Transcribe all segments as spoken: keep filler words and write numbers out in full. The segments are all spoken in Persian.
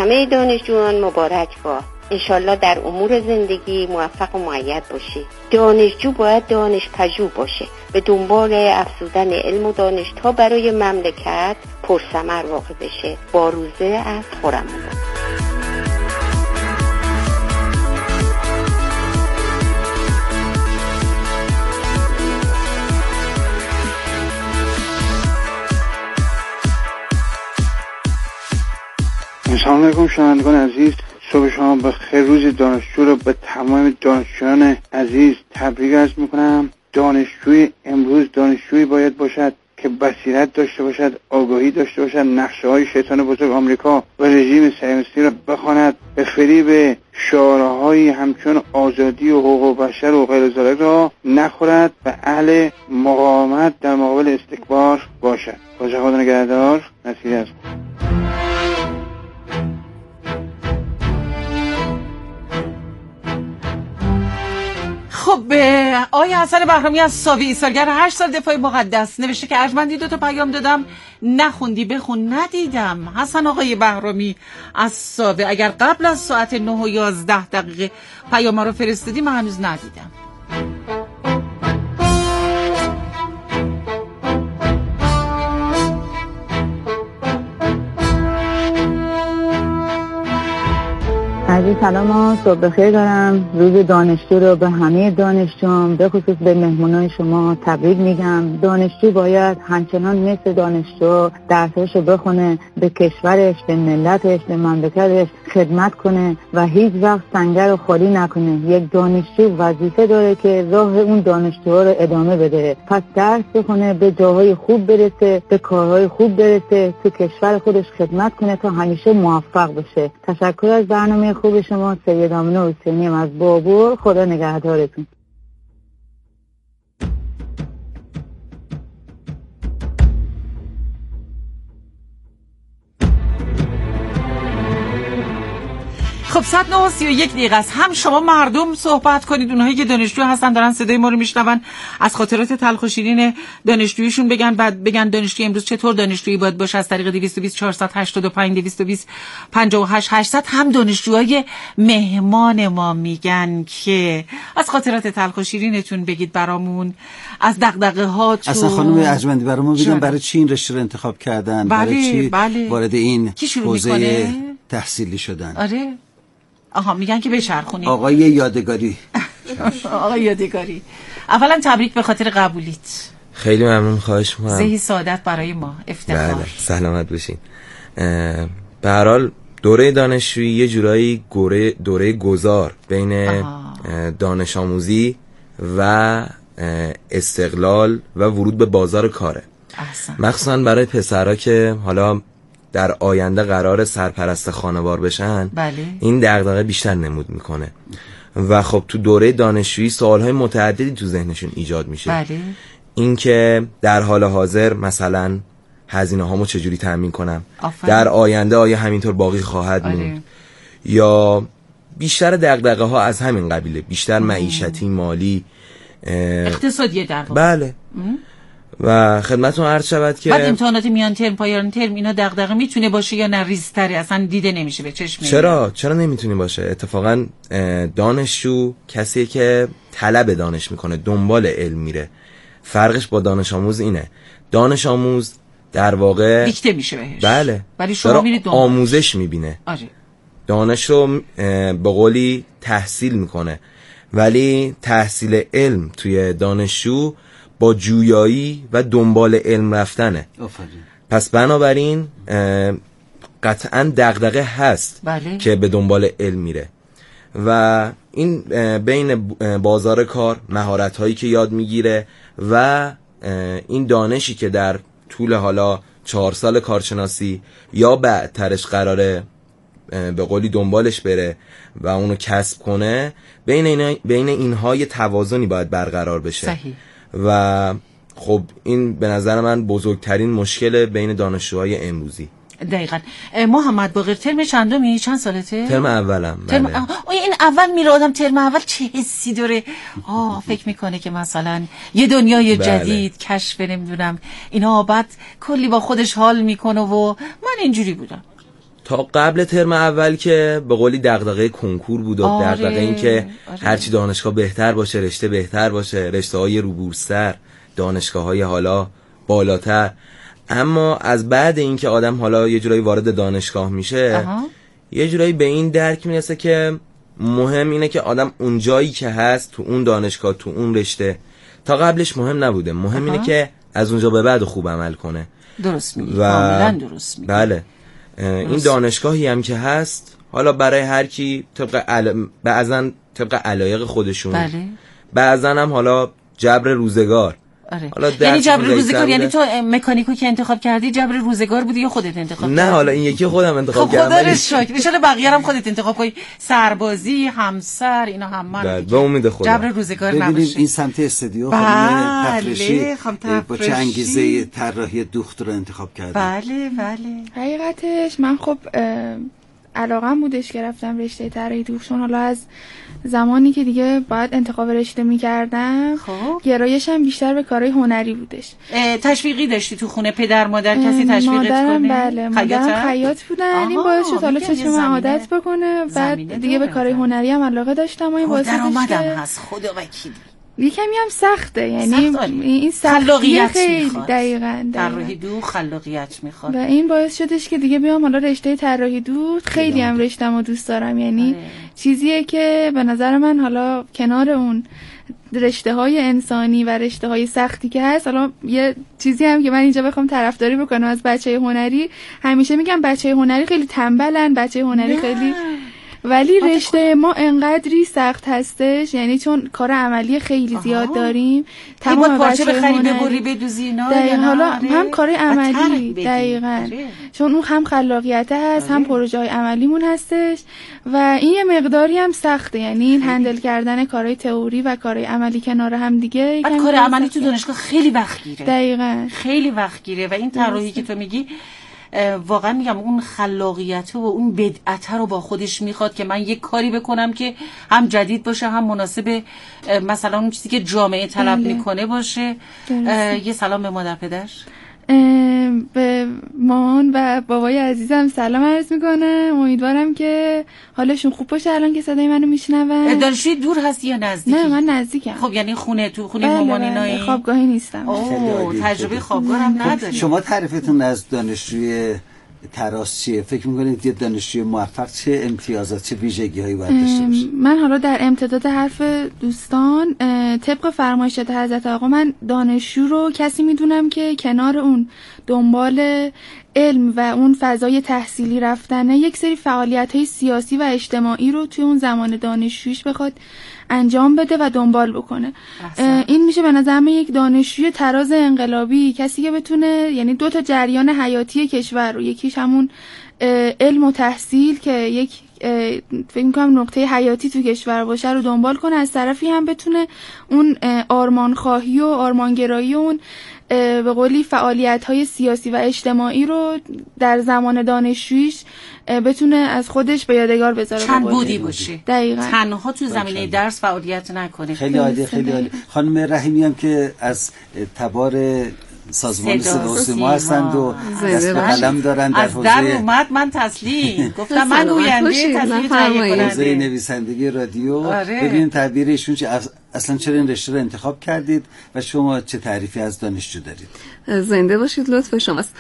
همه دانشجویان مبارک با انشالله در امور زندگی موفق و مؤید باشی. دانشجو باید دانش پژوه باشه، به دنبال افزودن علم و دانش تا برای مملکت پرثمر واقع بشه. با روزه از خرم‌آباد. سلام علیکم شنوندگان عزیز، صبح شما بخیر. روز دانشجو رو به تمام دانشجویان عزیز تبریک عرض میکنم. دانشجوی امروز دانشجویی باید باشد که بصیرت داشته باشد، آگاهی داشته باشد، نقشه های شیطان بزرگ آمریکا و رژیم صهیونیستی را بخواند، به فریب شعارهایی همچون آزادی و حقوق بشر و غیر ذلک را نخورد و اهل مقاومت در مقابل استکبار باشد. خدا خدا نگهدار. نصیحت است. خب آقای حسن بهرامی از ساوی، سالگرد هشت سال دفاع مقدس، نوشته که ارجمندی دو تا پیام دادم نخوندی، بخون. ندیدم. حسن آقای بهرامی از ساوی، اگر قبل از ساعت نه و یازده دقیقه پیام رو فرستادی من هنوز ندیدم. عزیز سلام، صبح بخیر دارم. روز دانشجو رو به همه دانشجویان به خصوص به مهمونای شما تبریک میگم. دانشجو باید همچنان مثل دانشجو درسش رو بخونه، به کشورش، به ملتش، به مملکتش خدمت کنه و هیچ وقت سنگر رو خالی نکنه. یک دانشجو وظیفه داره که راه اون دانشجو رو ادامه بده. پس درس بخونه، به جاهای خوب برسه، به کارهای خوب برسه، تو کشور خودش خدمت کنه تا همیشه موفق بشه. تشکر از برنامه خوب شما. سید آمنه حسینی از بابور. خدا نگهدارتون. خب صد و نه و سی و یک دقیقه است. هم شما مردم صحبت کنید، اونهایی که دانشجو هستن دارن صدای ما رو میشنون، از خاطرات تلخ و شیرین دانشجویشون بگن، بعد بگن دانشجوی امروز چطور دانشجویی باید باشه از طریق دویست و بیست چهارصد و هشتاد و پنج دویست و بیست پنجاه و هشت هشتصد. هم دانشجوهای مهمان ما میگن که از خاطرات تلخ و شیرینتون بگید برامون، از دغدغه هاتون. اصلا خانم ارجمندی برامون بگن برای چی این رشته رو انتخاب کردن، بله، برای چی بله. وارد این حوزه میکنه؟ تحصیلی شدن. آره آها، میگن که بچرخونید. آقای یادگاری. آقای یادگاری، اولا تبریک به خاطر قبولیت. خیلی ممنون، خواهش می‌کنم. زهی سعادت برای ما، افتخار. بله، سلامت باشین. به هر حال دوره دانشجویی یه جورایی دوره دوره گذار بین آها. دانش آموزی و استقلال و ورود به بازار کاره. احسن. مخصوصا برای پسرها که حالا در آینده قرار سرپرست خانوار بشن، بله. این دغدغه بیشتر نمود میکنه و خب تو دوره دانشجویی سوالهای متعددی تو ذهنشون ایجاد میشه. بله. این که در حال حاضر مثلا هزینه هامو چجوری تامین کنم، آفرین. در آینده آیا همینطور باقی خواهد آره. موند، یا بیشتر دغدغه ها از همین قبیله، بیشتر معیشتی، مالی، اقتصادی در واقع. بله. ام. و خدمتتون عرض شود که بعد امتحانات میان ترم، پایان ترم، اینا دغدغه میتونه باشه یا نه ریزتره، اصلا دیده نمیشه به چشم؟ چرا چرا نمیتونه باشه؟ اتفاقا دانشجو کسیه که طلب دانش میکنه، دنبال علم میره. فرقش با دانش آموز اینه، دانش آموز در واقع دیکته میشه بهش. بله، ولی شما میرید آموزش میبینه. آره. دانش رو به قولی تحصیل میکنه، ولی تحصیل علم توی دانشجو با جویایی و دنبال علم رفتنه. آفرین. پس بنابراین قطعا دغدغه هست، بله. که به دنبال علم میره و این بین بازار کار، مهارت هایی که یاد میگیره و این دانشی که در طول حالا چهار سال کارشناسی یا بعدترش قراره به قولی دنبالش بره و اونو کسب کنه، بین اینا بین اینها یه توازنی باید برقرار بشه. صحیح. و خب این به نظر من بزرگترین مشکل بین دانشجوهای امروزی. دقیقاً. محمد باقر، ترم چندمی؟ چند سالته؟ ترم اولم. ترم بله. آه این اول میره آدم ترم اول چه حسی داره؟ آه فکر میکنه که مثلا یه دنیای بله. جدید کشف، نمیدونم اینا، بعد کلی با خودش حال میکنه و من اینجوری بودم. تا قبل ترم اول که به قولی دغدغه کنکور بود و آره. دغدغه این که آره. هرچی دانشگاه بهتر باشه، رشته بهتر باشه، رشته های روبورستر، دانشگاه های حالا بالاتر. اما از بعد این که آدم حالا یه جورایی وارد دانشگاه میشه آها. یه جورایی به این درک میرسه که مهم اینه که آدم اون جایی که هست تو اون دانشگاه تو اون رشته، تا قبلش مهم نبوده، مهم آها. اینه که از اونجا به بعد خوب عمل کنه. درست میگی، و... کاملا درست میگی. بله این دانشگاهی هم که هست حالا برای هر کی طبق عل... بعضن طبق علایق خودشون، بله. بعضن هم حالا جبر روزگار. آره. یعنی جبر روزگار، یعنی تو مکانیکو که انتخاب کردی جبر روزگار بودی یا خودت انتخاب کردی؟ نه حالا این یکی خودم انتخاب خب کردم. خدا رو شکر. ان شاءالله بقیه هم خودت انتخاب کنی، سربازی، همسر، اینا همه به امید خدا. جبر روزگار نباشه. ببینیم این سمت استودیو خانم تفرشی با چه انگیزه طراحی دوخت رو انتخاب کردن؟ بله بله. حقیقتش من خب علاقم بودش که رفتم رشته طراحی دوخت، چون حالا از زمانی که دیگه باید انتخاب رشته می‌کردم خب گرایشم بیشتر به کارهای هنری بودش. تشویقی داشتی تو خونه؟ پدر مادر کسی تشویقت مادرم کنه؟ بله مادرم خیاط بودن. این باعث شد حالا چشم عادت بکنه. بعد دیگه به کارهای هنری هم علاقه داشتم و این باعث شد درآمدم هست خدا وکیلی. یکمی هم سخته، یعنی سخت این خلاقیت خیلی میخواد. دقیقاً طراحی دوخت خلاقیت میخواد و این باعث شدش که دیگه بیام حالا رشته طراحی دوخت. خیلی هم رشته‌مو دوست دارم، یعنی آره. چیزیه که به نظر من حالا کنار اون رشته های انسانی و رشته های سختی که هست، حالا یه چیزی هم که من اینجا بخوام طرفداری بکنم از بچه هنری، همیشه میگم بچه هنری خیلی تنبلن، بچه هنری نه. خیلی ولی رشته ما انقدری سخت هستش، یعنی چون کار عملی خیلی زیاد آها. داریم. تمام پارچه بخری ببری بدوزی اینا، حالا هم کار عملی دقیقاً، چون اون هم خلاقیت هست آره. هم پروژه های عملیمون هستش و این یه مقداری هم سخته، یعنی این هندل کردن کارهای تئوری و کارهای عملی کنار هم دیگه. بعد کار عملی تو دانشگاه خیلی وقت گیره. دقیقاً خیلی وقت گیره و این طراحی که تو میگی واقعا میگم اون خلاقیت و اون بدعت رو با خودش میخواد که من یک کاری بکنم که هم جدید باشه هم مناسب مثلا اون چیزی که جامعه طلب بله. میکنه باشه. یه سلام به مادر پدر، به مامان و بابای عزیزم سلام عرض میکنم. امیدوارم که حالشون خوب باشه الان که صدای منو میشنون. دانشجوی دور هستی یا نزدیکی؟ نه من نزدیکم. خب یعنی خونه تو خونه بله مامانینایی؟ بله. خوابگاهی نیستم. اوه تجربه خوابگاه هم نداری. شما تعریفتون از دانشجوی تراس چیه؟ فکر میکنید یه دانشجوی موفق چه امتیازات چه ویژگی هایی باید داشته باشه؟ من حالا در امتداد حرف دوستان طبق فرمایشات حضرت آقا من دانشجو رو کسی میدونم که کنار اون دنبال علم و اون فضای تحصیلی رفتنه یک سری فعالیت‌های سیاسی و اجتماعی رو توی اون زمان دانشجویش بخواد انجام بده و دنبال بکنه. این میشه به نظر من یک دانشجوی تراز انقلابی، کسی که بتونه یعنی دو تا جریان حیاتی کشور رو، یکیش همون علم و تحصیل که یک فکر می‌کنم نقطه حیاتی تو کشور باشه رو دنبال کنه، از طرفی هم بتونه اون آرمانخواهی و آرمانگرایی و اون به قولی فعالیت‌های سیاسی و اجتماعی رو در زمان دانشجوییش بتونه از خودش به یادگار بذاره، چند بودی باشه. دقیقاً تنها تو زمینه درس فعالیت نکنه. خیلی عالی خیلی عالی. خانم رحیمی هم که از تبار سازمان صدا و سیما هستند و دست به قلم دارن در حوزه از در اومد من تسلیم گفتم من گوینده تسلیم تهیه کننده حوزه نویسندگی رادیو. آره. ببینیم تعبیر ایشون چه، اصلا چرا این رشته رو انتخاب کردید و شما چه تعریفی از دانشجو دارید؟ زنده باشید، لطف شماست.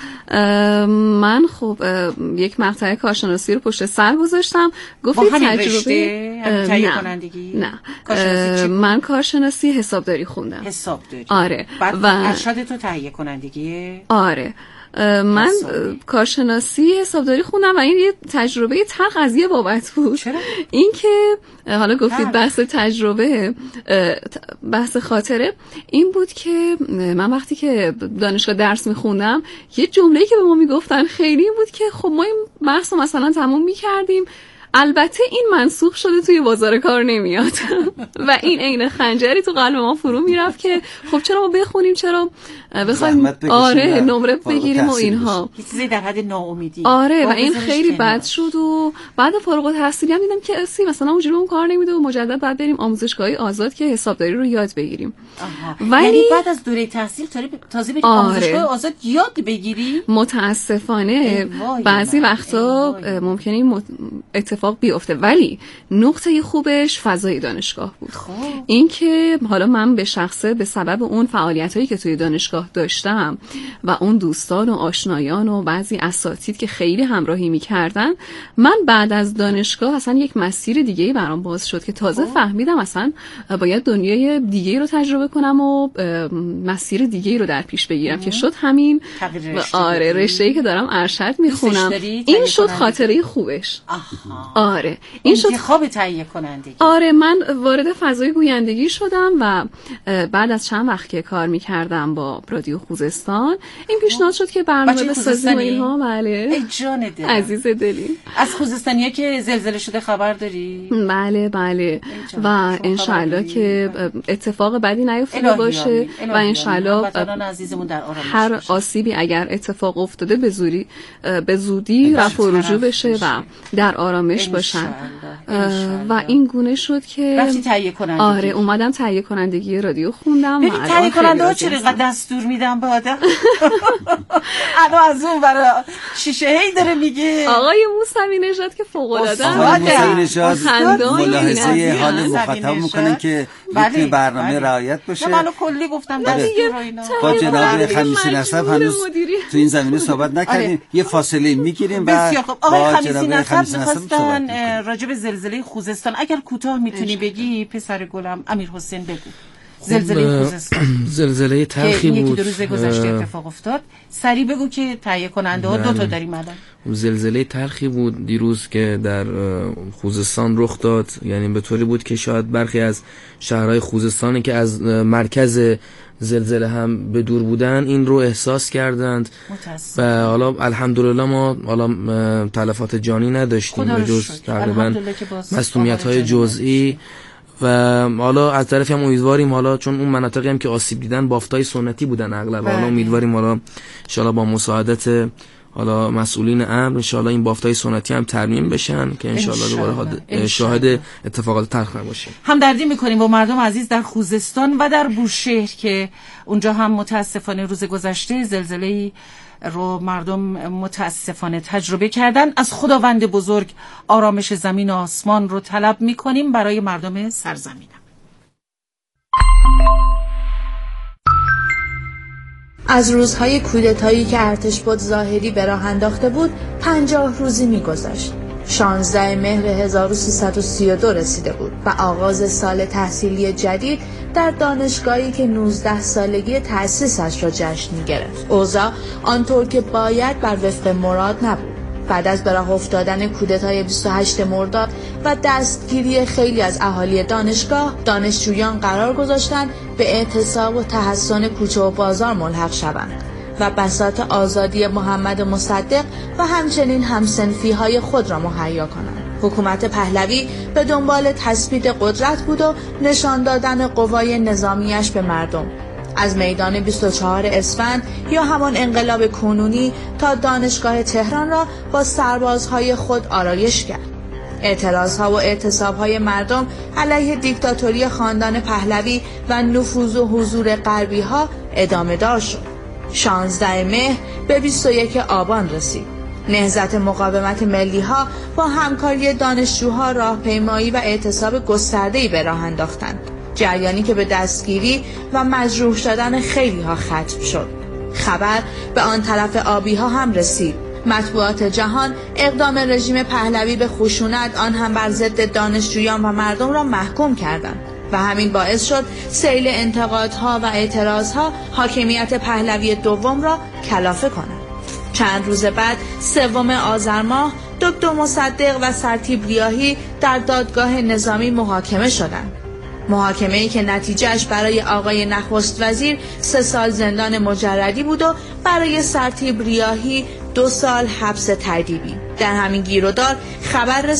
من خب یک مقطع کارشناسی رو پشت سر گذاشتم. گفتید تجربه تهیه کنندگی؟ نه کارشناسی من کارشناسی حسابداری خوندم. حسابداری آره. بعد و ارشد تو تهیه کنندگیه؟ آره. من حسابی. کارشناسی حسابداری خوندم و این یه تجربه تلخ از یه بابت بود. چرا؟ این که حالا گفتید بحث تجربه، بحث خاطره، این بود که من وقتی که دانشگاه درس میخوندم یه جمله‌ای که به ما میگفتن خیلی این بود که خب ما این بحث رو مثلا تموم میکردیم، البته این منسوخ شده توی بازار کار نمیاد و این عین خنجری تو قلب ما فرو میرفت که خب چرا ما بخونیم، چرا بخوایم آره نمره بگیریم و اینها، چیزی در حد ناامیدی. آره و این خیلی بد شد و بعد فارغ التحصیلی هم دیدم که اصلا مثلا اونجوری اون کار نمیده و مجدد بعد بریم آموزشگاهی آزاد که حسابداری رو یاد بگیریم. ولی یعنی بعد از دوره تحصیل تازه بریم آره. آموزشگاه آزاد یاد بگیری؟ متاسفانه بعضی وقتا ممکنه این اتفاق بیفته، ولی نقطه خوبش فضای دانشگاه بود. این که حالا من به شخصه به سبب اون فعالیتایی که توی دانشگاه داشتم و اون دوستان و آشنایان و بعضی اساتید که خیلی همراهی می‌کردن، من بعد از دانشگاه اصلا یک مسیر دیگه‌ای برام باز شد که تازه خواه. فهمیدم اصلا باید دنیای دیگه‌ای رو تجربه کنم و مسیر دیگه‌ای رو در پیش بگیرم که شد همین آره رشته‌ای که دارم ارشد میخونم. این شد خاطره خوبش. آها. آره این شد انتخاب تهیه کنندگی. آره من وارد فضای گویندگی شدم و بعد از چند وقت که کار میکردم با رادیو خوزستان این پیشنهاد شد که برنامه سازی و اینها. بله ای جان دل عزیز دلی، از خوزستانیا که زلزله شده خبر داری؟ بله بله و انشالله که اتفاق بدی نیفتاده باشه و انشالله هر آسیبی اگر اتفاق افتاده به زودی به زودی رفع و رجوع بشه و در آرامش باشن و این گونه شد که رفتی تهیه کنندگی. آره اومدم تهیه کنندگی رادیو خوندم. ببین تهیه کننده ها چرا اینقدر دستور میدن به آدم؟ الان از اون برای شیشه هی داره میگه آقای موسوی نژاد که فوق العاده آقای موسوی نژاد ملاحظه حال مخاطب میکنن که میتونه برنامه رعایت باشه. منو کلی گفتم دستور اینا. با جناب خمیسی نسب هنوز تو این زمینه صحبت نکردیم. یه فاصله میگیریم و آقای خمیسی نسب میخواستن راجع به زلزله خوزستان اگر کوتاه میتونی بگی پسر گلم امیر حسین بگو. زلزله خوزستان زلزله تلخی بود، یکی دو روز گذشته اتفاق افتاد. سریع بگو که تهیه کننده ها دو تا داریم الان. زلزله تلخی بود دیروز که در خوزستان رخ داد، یعنی به طوری بود که شاید برخی از شهرهای خوزستانی که از مرکز زلزله هم به دور بودن این رو احساس کردند و حالا الحمدلله ما حالا تلفات جانی نداشتیم به جز تقریبا مصدومیت‌های جزئی و حالا از طرفی هم امیدواریم حالا چون اون مناطقی هم که آسیب دیدن بافتای سنتی بودن اغلب، حالا امیدواریم حالا ان شاءالله با مساعدت حالا مسئولین امر ان شاءالله این بافتای سنتی هم ترمیم بشن که ان شاءالله دوباره شاهد اتفاقات تلخ نباشیم. همدردی میکنیم با مردم عزیز در خوزستان و در بوشهر که اونجا هم متاسفانه روز گذشته زلزله‌ای رو مردم متاسفانه تجربه کردن. از خداوند بزرگ آرامش زمین و آسمان رو طلب میکنیم برای مردم سرزمینم. از روزهای کودتایی که ارتشبد ظاهری به راه انداخته بود پنجاه روزی می‌گذشت. شانزده مهر هزار و سیصد و سی و دو رسیده بود و آغاز سال تحصیلی جدید در دانشگاهی که نوزده سالگی تأسیسش را جشن می‌گرفت. اوضاع آنطور که باید بر وفق مراد نبود. بعد از به راه افتادن کودتای بیست و هشتم مرداد و دستگیری خیلی از اهالی دانشگاه، دانشجویان قرار گذاشتند به اعتصاب و تحصن کوچه و بازار ملحق شوند و بساط آزادی محمد مصدق و همچنین همسنفی‌های خود را مهیا کنند. حکومت پهلوی به دنبال تثبیت قدرت بود و نشان دادن قوای نظامیش به مردم. از میدان بیست و چهارم اسفند یا همان انقلاب کنونی تا دانشگاه تهران را با سربازهای خود آرایش کرد. اعتراضها و اعتصابهای مردم علیه دیکتاتوری خاندان پهلوی و نفوذ و حضور غربی‌ها ادامه دار شد. شانزده مهر به بیست و یکم آبان رسید. نهضت مقاومت ملی‌ها با همکاری دانشجوها راهپیمایی و اعتصاب گسترده‌ای به راه انداختند. جریانی که به دستگیری و مجروح شدن خیلی ها ختم شد. خبر به آن طرف آبی ها هم رسید. مطبوعات جهان اقدام رژیم پهلوی به خشونت آن هم بر ضد دانشجویان و مردم را محکوم کردند و همین باعث شد سیل انتقادها و اعتراضها حاکمیت پهلوی دوم را کلافه کند. چند روز بعد سوم آذر ماه دکتر مصدق و سرتیپ ریاحی در دادگاه نظامی محاکمه شدند. محاکمه‌ای که نتیجهش برای آقای نخست وزیر سه سال زندان مجردی بود و برای سرتیپ ریاحی دو سال حبس تأدیبی. در همین گیرودار خبر رسید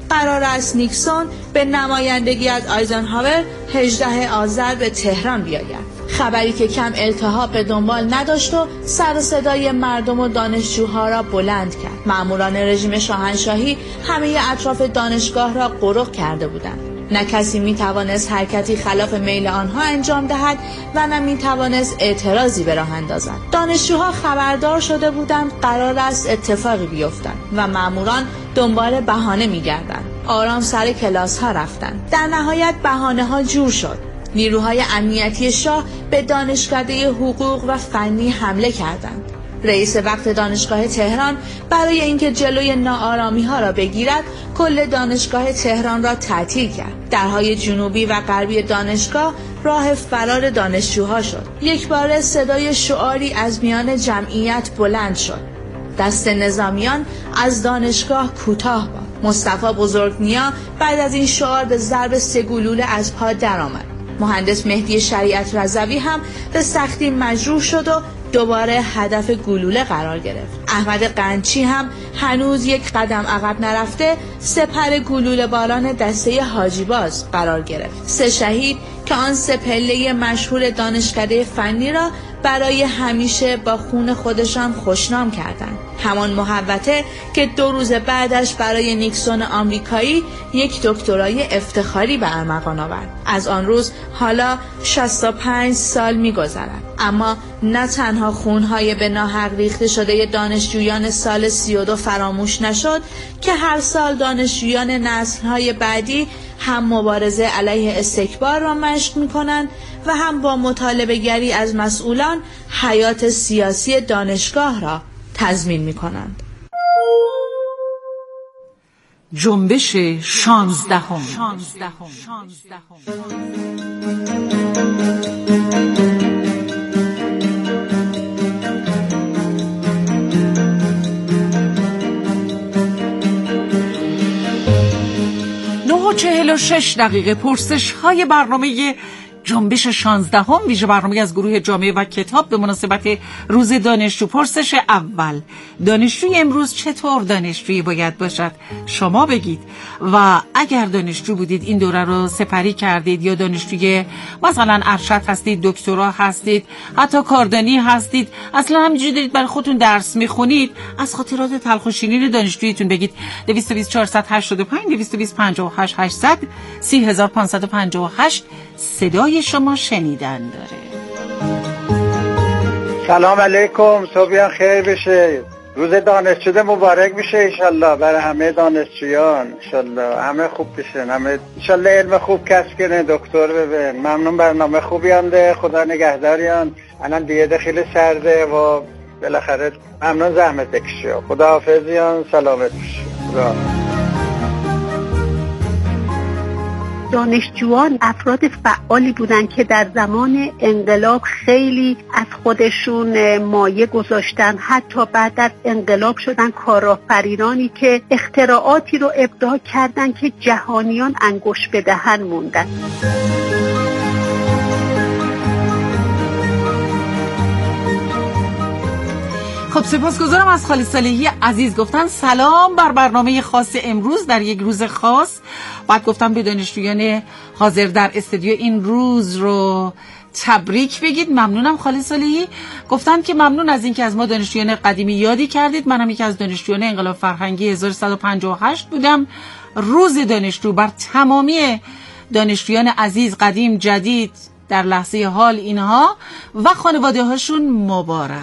قرار است نیکسون به نمایندگی از آیزنهاور هجدهم آذر به تهران بیاید. خبری که کم التهاب به دنبال نداشت و سر و صدای مردم و دانشجوها را بلند کرد. مأموران رژیم شاهنشاهی همه اطراف دانشگاه را غرق کرده بودند. نه کسی می توانست حرکتی خلاف میل آنها انجام دهد و نه می توانست اعتراضی به راه اندازد. دانشجوها خبردار شده بودند قرار است اتفاقی بیفتد و مأموران دنبال بهانه می گردند. آرام سر کلاس ها رفتند. در نهایت بهانه ها جور شد. نیروهای امنیتی شاه به دانشکده حقوق و فنی حمله کردند. رئیس وقت دانشگاه تهران برای اینکه جلوی ناآرامی ها را بگیرد کل دانشگاه تهران را تعطیل کرد. درهای جنوبی و غربی دانشگاه راه فرار دانشجوها شد. یک بار صدای شعاری از میان جمعیت بلند شد: دست نظامیان از دانشگاه کوتاه باد. مصطفی بزرگنیا بعد از این شعار به ضرب سه گلوله از پا درآمد. مهندس مهدی شریعت رضوی هم به سختی مجروح شد و دوباره هدف گلوله قرار گرفت. احمد قنچی هم هنوز یک قدم عقب نرفته سپر گلوله باران دسته حاجی باز قرار گرفت. سه شهید که آن سه پله مشهور دانشکده فنی را برای همیشه با خون خودشان خوشنام کردند. همان محوطه که دو روز بعدش برای نیکسون آمریکایی یک دکترای افتخاری به ارمغان آورد. از آن روز حالا شصت و پنج سال می‌گذرد، اما نه تنها خونهای به ناحق ریخته شده دانشجویان سال سی و دو فراموش نشد که هر سال دانشجویان نسل‌های بعدی هم مبارزه علیه استکبار را مشق می‌کنند و هم با مطالبه گری از مسئولان حیات سیاسی دانشگاه را تضمین می‌کنند. جنبش شانزدهم. نه و چهل و شش دقیقه پرسش های برنامه جنبش شانزدهم، ویژه برنامه از گروه جامعه و کتاب به مناسبت روز دانشجو. پرسش اول: دانشجوی امروز چطور دانشجویی باید باشد؟ شما بگید. و اگر دانشجو بودید این دوره رو سپری کردید یا دانشجوی مثلا ارشد هستید، دکترا هستید، حتی کاردانی هستید، اصلا همینجوری دارید برای خودتون درس میخونید، از خاطرات تلخ و شیرین دانشجوییتون بگید. دویست و بیست چهارصد و هشتاد و پنج دویست و بیست پنجاه و هشت هشتصد سی هزار و پانصد و پنجاه و هشت صدای شما شنیدن داره. سلام علیکم، صبحیان خیر بشه، روز دانشجو مبارک بشه انشالله برای همه دانشجویان، انشالله همه خوب بشن، همه انشالله علم خوب کسب کنه، دکتر ببین. ممنون، برنامه خوبی انده، خدا نگهداریان. الان دیگه خیلی سرده و بالاخره ممنون زحمت بکشی. خدا حافظیان، سلامت بشی. خدا. دانشجویان افراد فعالی بودند که در زمان انقلاب خیلی از خودشون مایه گذاشتن، حتی بعد از انقلاب شدن کارآفرینانی که اختراعاتی رو ابداع کردن که جهانیان انگشت به دهن موندن. خب سپاسگزارم از خالد صالحی عزیز. گفتن سلام بر برنامه خاص امروز در یک روز خاص. بعد گفتم به دانشجویان حاضر در استودیو این روز رو تبریک بگید. ممنونم خالد صالحی. گفتن که ممنون از اینکه از ما دانشجویان قدیمی یادی کردید. منم یکی از دانشجویان انقلاب فرهنگی هزار و سیصد و پنجاه و هشت بودم. روز دانشجو بر تمامی دانشجویان عزیز، قدیم، جدید، در لحظه حال اینها و خانواده هاشون مبارک.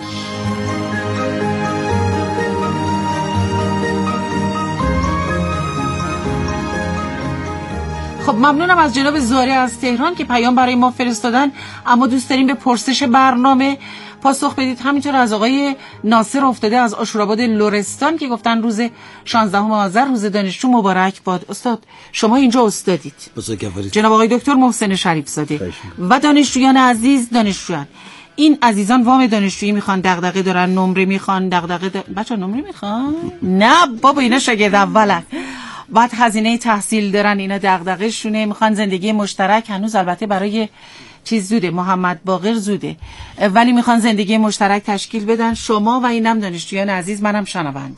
خب ممنونم از جناب زاره از تهران که پیام برای ما فرستادن، اما دوست داریم به پرسش برنامه پاسخ بدید. همینطور از آقای ناصر افتاده از آشوراباد لرستان که گفتن روز شانزدهم آذر روز دانشجو مبارک باد. استاد شما اینجا استادید. جناب آقای دکتر محسن شریف زاده و دانشجویان عزیز، دانشجویان این عزیزان وام دانشجویی میخوان، دغدغه دارن، نمره میخوان، دغدغه د... بچا نمره میخوان؟ نه بابا اینا شاگرد اولن، بعد هزینه تحصیل دارن، اینا دغدغه شونه، میخوان زندگی مشترک. هنوز البته برای چیز زوده، محمد باقر زوده، ولی میخوان زندگی مشترک تشکیل بدن. شما و اینم دانشجویان عزیز، منم شنونده.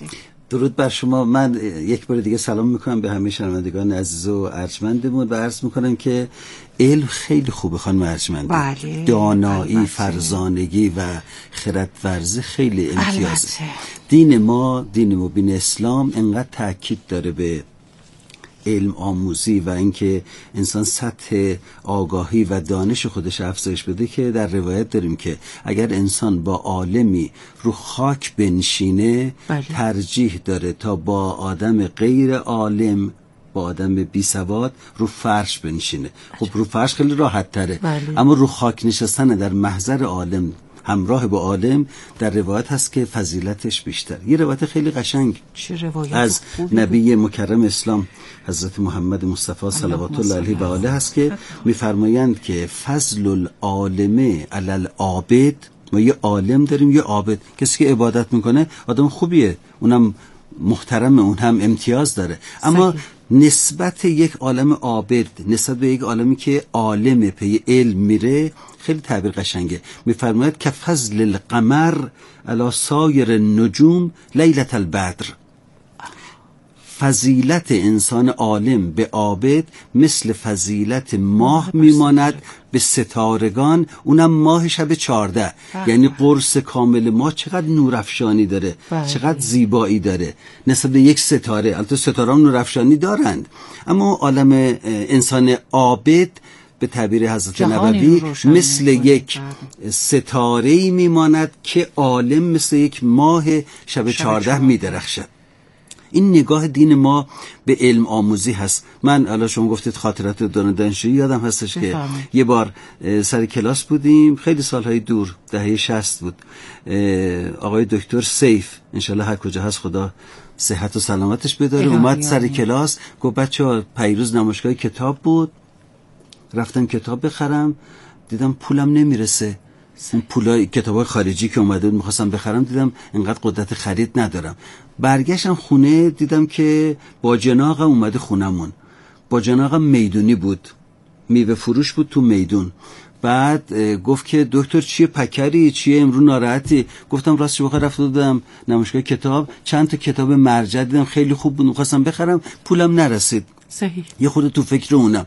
درود بر شما. من یک بار دیگه سلام میکنم به همه شنوندگان عزیز و ارجمندمون و عرض میکنم که علم خیلی خوبه خانم ارجمند. بله. دانایی، البته. فرزانگی و خردورزی خیلی امتیازه. دین ما، دین مبین اسلام انقدر تاکید داره به علم آموزی و اینکه انسان سطح آگاهی و دانش خودش افزایش بده که در روایت داریم که اگر انسان با عالمی رو خاک بنشینه بله. ترجیح داره تا با آدم غیر عالم، با آدم بی سواد رو فرش بنشینه. خب رو فرش خیلی راحت تره بله. اما رو خاک نشستن در محضر عالم همراه با عالم در روایت هست که فضیلتش بیشتر. یه روایت خیلی قشنگ از نبی مکرم اسلام حضرت محمد مصطفی صلوات الله علیه و آله هست که میفرمایند که فضل العالم علی العابد، ما یه عالم داریم یه عابد، کسی که عبادت میکنه آدم خوبیه، اونم محترمه، اون هم امتیاز داره، اما صحیح. نسبت یک عالم عابد نسبت به یک عالمی که عالم پی علم میره خیلی تعبیر قشنگه. میفرماید که فضل القمر علی سایر النجوم لیلة البدر، فضیلت انسان عالم به عابد مثل فضیلت ماه میماند به ستارگان، اونم ماه شب چارده. یعنی قرص کامل ماه چقدر نورافشانی داره، چقدر زیبایی داره نسبت به یک ستاره. البته ستاره هم نورافشانی دارند، اما عالم انسان عابد به تعبیر حضرت نبوی مثل یک ستاره‌ای میماند که عالم مثل یک ماه شب چارده میدرخشد. این نگاه دین ما به علم آموزی هست. من الان شما گفتید خاطرات دانشجویی یادم هستش که یه بار سر کلاس بودیم، خیلی سالهای دور، دهه شصت بود. آقای دکتر سیف انشالله هر کجا هست خدا صحت و سلامتش بداره، اومد سر کلاس گفت بچه‌ها پیروز نمایشگاه کتاب بود، رفتم کتاب بخرم، دیدم پولم نمیرسه. این پولای کتابای خارجی که اومده بود می‌خواستم بخرم، دیدم اینقدر قدرت خرید ندارم. برگشتم خونه دیدم که با جناقم اومده خونمون. با جناقم میدونی بود، میوه فروش بود تو میدون. بعد گفت که دکتر چیه پکری، چیه امرو ناراحتی؟ گفتم راستش بخوام رفته بودم نمایشگاه کتاب، چند تا کتاب مرجع دیدم خیلی خوب بود، می‌خواستم بخرم، پولم نرسید. صحیح. یه خود تو فکر اونم.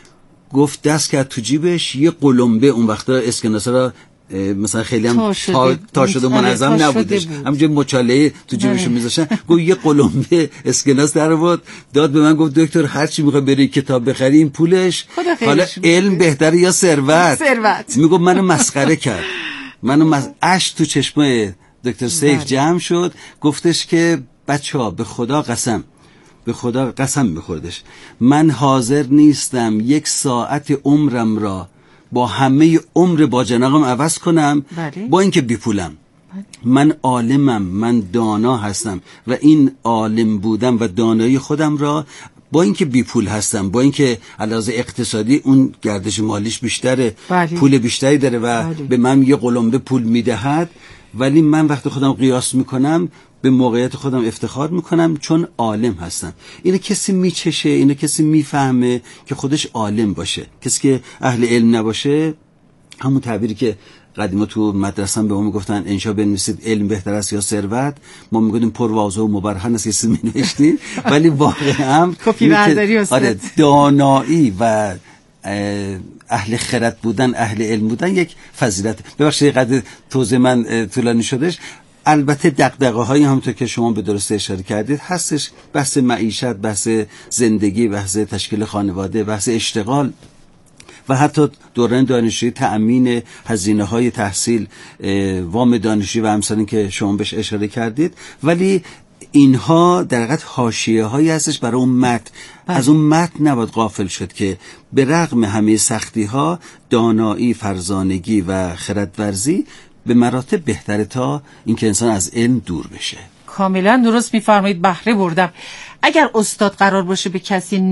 گفت دست کرد تو جیبش، یه قلمبه، اون وقتا اسکناسه را مثلا خیلی هم تا شده, تا, تا شده منظم نبودش، همونجا مچاله تو جیبشو میذاشتن. گفت یه قلمبه اسکناس در آورد داد به من، گفت دکتر هر چی میخوای بری کتاب بخری این پولش، حالا علم بهتره یا ثروت؟ ثروت. میگفت منو مسخره کرد، منو مس... اش تو چشمای دکتر سیف جمع شد. گفتش که بچه‌ها به خدا قسم، به خدا قسم میخوردش، من حاضر نیستم یک ساعت عمرم را با همه عمر با جناقم عوض کنم بله. با اینکه بی پولم. بله. من عالمم، من دانا هستم و این عالم بودم و دانایی خودم را با اینکه بی پول هستم، با اینکه علاوه اقتصادی اون گردش مالیش بیشتره بله. پول بیشتری داره و بله. به من یه قلمبه پول میدهد، ولی من وقتی خودم قیاس میکنم به موقعیت خودم افتخار میکنم چون عالم هستم. اینو کسی میچشه، اینو کسی میفهمه که خودش عالم باشه. کسی که اهل علم نباشه، همون تعبیری که قدیما تو مدرسه به ما میگفتن انشا بنویسید علم بهتر است یا ثروت، ما میگفتیم پر واضح و مبرهن است کسی مینوشتیم، ولی واقعا کپی برداری است. دانایی و اهل خرد بودن، اهل علم بودن یک فضیلت. ببخشید قد توضیح من طولانی شدش. البته دغدغه‌های همونطور که شما به درستی اشاره کردید هستش، بحث معیشت، بحث زندگی، بحث تشکیل خانواده، بحث اشتغال و حتی دوران دانشجویی تأمین هزینه‌های تحصیل، وام دانشجویی و امثال که شما بهش اشاره کردید. ولی اینها در حقیقت حاشیه‌هایی هستش برای اون متن. از اون متن نباید غافل شد که به رغم همه سختی‌ها دانایی، فرزانگی و خردورزی به مراتب بهتره تا اینکه انسان از علم دور بشه. کاملا درست میفرمایید، بهره بردم. اگر استاد قرار باشه به کسی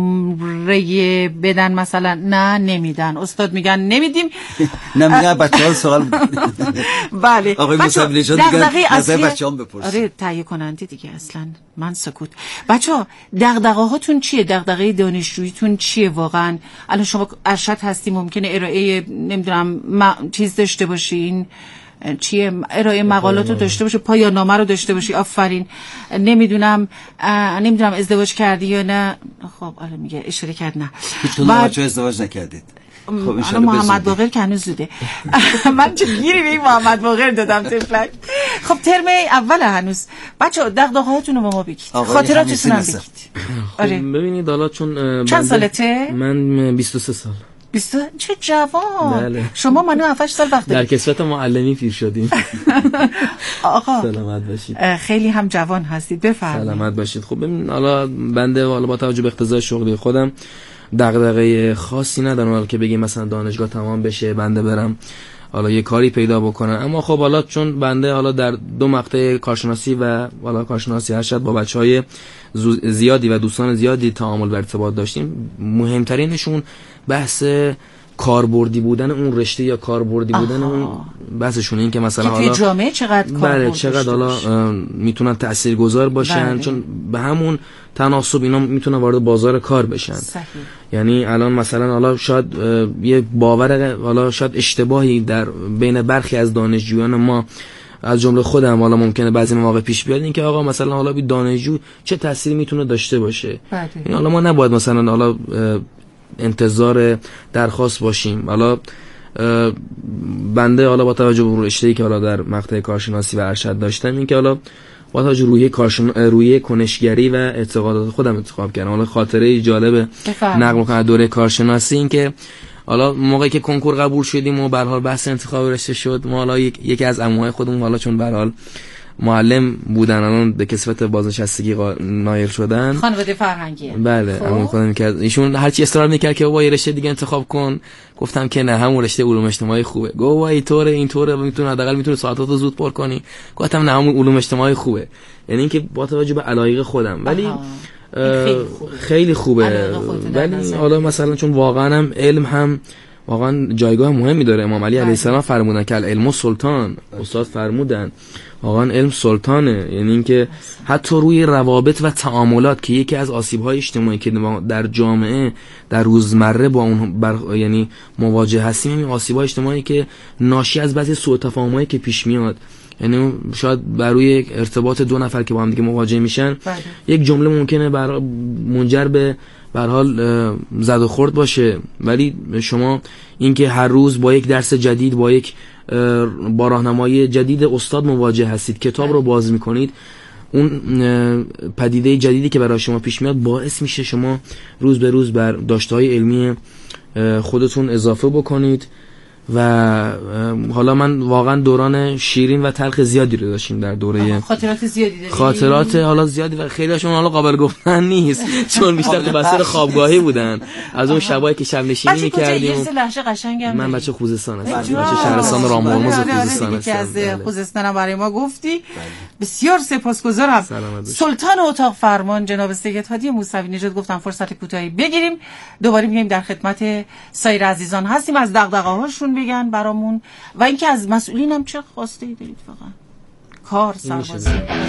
نمره بدن مثلا، نه نمیدن، استاد میگن نمیدیم. نمیگن بچه‌ها سوال بله آقای مصطفی نژاد میگن نظر بچه‌ام بپرسید. آره تهیه کننده دیگه، اصلا من سکوت. بچه‌ها دغدغه‌هاتون چیه؟ دغدغه دانشجوییتون چیه واقعا؟ الان شما ارشد هستی، ممکنه ارائه نمیدونم چیز داشته باشین، چیه ارائه مقالات رو داشته باشه، پایان نامه رو داشته باشی. آفرین. نمیدونم نمیدونم ازدواج کردی یا نه. خب آره میگه اشاره کرد نه. چون بچه ازدواج نکردید. خب ان محمد باقر که هنوز زوده. من چه گیری به این محمد باقر دادم تفلک. خب ترم اول هنوز. بچه‌ها دغدغه‌هاتون رو با ما بگید، خاطراتتون رو بگید. آره ببینید حالا چون چند سالته؟ من بیست و سه سال. بیست چه جوان. بله. شما منو هفت سال وقت در کسوت معلمی پیر شدیم. آقا سلامت باشید. خیلی هم جوان هستید، بفرمایید. سلامت باشید. خب ببین حالا بنده حالا با توجه به اقتضای شغلی خودم دغدغه خاصی ندارم حالا که بگیم مثلا دانشگاه تمام بشه بنده برم حالا یه کاری پیدا بکنم. اما خب حالا چون بنده حالا در دو مقطع کارشناسی و حالا کارشناسی ارشد با بچهای زیادی و دوستان زیادی تعامل و ارتباط داشتیم، مهمترینشون بحث کاربردی بودن اون رشته یا کاربردی بودن اون بحثشون این که مثلا حالا جامعه چقدر بله چقدر حالا میتونن تاثیرگذار باشن. بله. چون به همون تناسب اینا میتونن وارد بازار کار بشن. صحیح. یعنی الان مثلا حالا شاید یه باور حالا شاید اشتباهی در بین برخی از دانشجویان ما از جمله خودم حالا ممکنه بعضی مواقع پیش بیاد این که آقا مثلا حالا بی دانشجو چه تأثیری میتونه داشته باشه. بله. این حالا ما نباید مثلا حالا انتظار درخواست باشیم. حالا بنده حالا با توجه به رشته‌ای که حالا در مقطع کارشناسی و ارشد داشتم این که حالا با توجه روی کارشن روی کنشگری و اعتقادات خودم انتخاب کردم. حالا خاطره جالب نقل می‌کنم دوره کارشناسی این که حالا موقعی که کنکور قبول شدیم و به هر حال بحث انتخاب رشته شد، ما حالا یک، یکی از عموهای خودمون حالا چون به هر حال معلم بودن الان به کسبت بازنشستگی نایل شدن، خانواده فرهنگیه. بله عمو خودم می‌کرد ایشون هر چی اصرار می‌کرد که بابا یه رشته دیگه انتخاب کن، گفتم که نه همون رشته علوم اجتماعی خوبه. گفت بابا اینطوره اینطوره میتونه حداقل میتونه ساعتاتو زود پر کنی. گفتم نه همون علوم اجتماعی خوبه. یعنی اینکه با توجه به علایق خودم ولی خیلی خوبه, خیلی خوبه. ولی حالا مثلا چون واقعا هم علم هم واقعا جایگاه مهمی داره. امام علی علیه السلام فرمودن که العلم سلطان، استاد فرمودن واقعا علم سلطانه. یعنی اینکه حتی روی روابط و تعاملات که یکی از آسیب‌های اجتماعی که در جامعه در روزمره با اون بر... یعنی مواجه هستیم، این آسیب‌های اجتماعی که ناشی از بعضی سوء تفاهمایی که پیش میاد، یعنی شاید بر روی ارتباط دو نفر که با هم دیگه مواجه میشن بله. یک جمله ممکنه بر منجر به به هر حال زد و خورد باشه، ولی شما اینکه هر روز با یک درس جدید با یک با راهنمایی جدید استاد مواجه هستید، کتاب رو باز میکنید، اون پدیده جدیدی که برای شما پیش میاد باعث میشه شما روز به روز بر داشته‌های علمی خودتون اضافه بکنید. و حالا من واقعا دوران شیرین و تلخ زیادی رو داشتیم در دوره. خاطرات زیادی داریم. خاطرات حالا زیادی و خیلیشون حالا قابل گفتن نیست چون بیشتر تو بستر خوابگاهی بودن. از اون شبایی که شب نشینی می‌کردیم. بچه لحظه قشنگم. من بچه خوزستان هستم. بچه شهرستان رام هرمز خوزستان هستم. که از خوزستان برای ما گفتی. بسیار سپاسگزارم. سلطان اتاق فرمان جناب سید هادی موسوی نژاد گفتم فرصت کوتاهی بگیریم، دوباره میایم در خدمت سایر عزیزان هستیم از دغدغه‌هاشون بگن برامون و اینکه از مسئولینم چه خواسته ای دارید واقعا کار سربازی.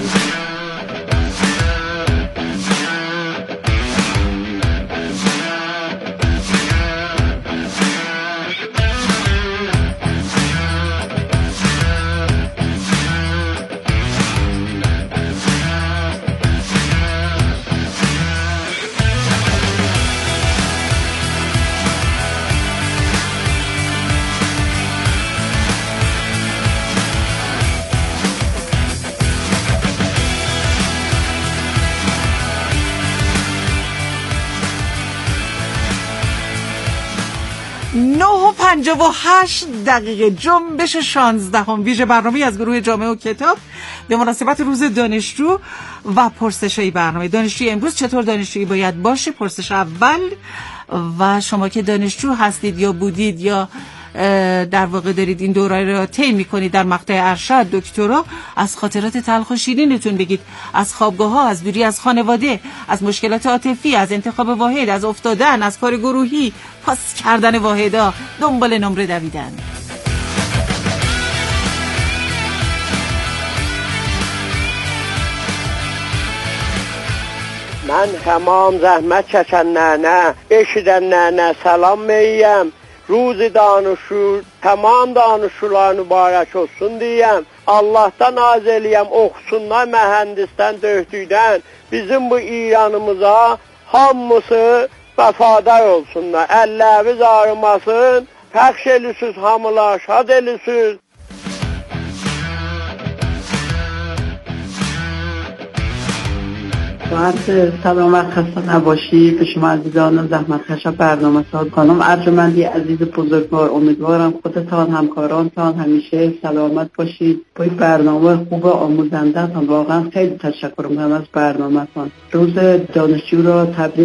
نه و پنجاه و هشت دقیقه جنبش شانزدهم ویژه برنامه از گروه جامعه و کتاب به مناسبت روز دانشجو و پرسش‌های برنامه دانشجوی امروز چطور دانشجویی باید باشه. پرسش اول و شما که دانشجو هستید یا بودید یا در واقع دارید این دوره را طی می‌کنید در مقطع ارشد دکترا، از خاطرات تلخ و شیرینتون بگید، از خوابگاه‌ها، از دوری از خانواده، از مشکلات عاطفی، از انتخاب واحد، از افتادن، از کار گروهی، پاس کردن واحدا، دنبال نمره دویدن. من تمام زحمت چشن نه نه اشیدن نه نه سلام میم روز danışır, tamam danışırlar mübarək olsun deyəm. Allah'tan az eləyəm, oxusunlar mühəndisdən, döhtükdən. Bizim bu İranımıza hamısı vəfadar olsunlar. Əlləriniz ağrımasın, pəxş elisiz, hamılar şad elisiz. باید سلام و خسته نباشی به شما عزیزان زحمت کشا برنامه ساز کنم. ارجمندی عزیز بزرگوار، امیدوارم خودتان همکارانتان همیشه سلامت باشید. با این برنامه خوب آموزنده تان واقعا خیلی تشکر میکنم از برنامه تان. روز دانشجو را تبریک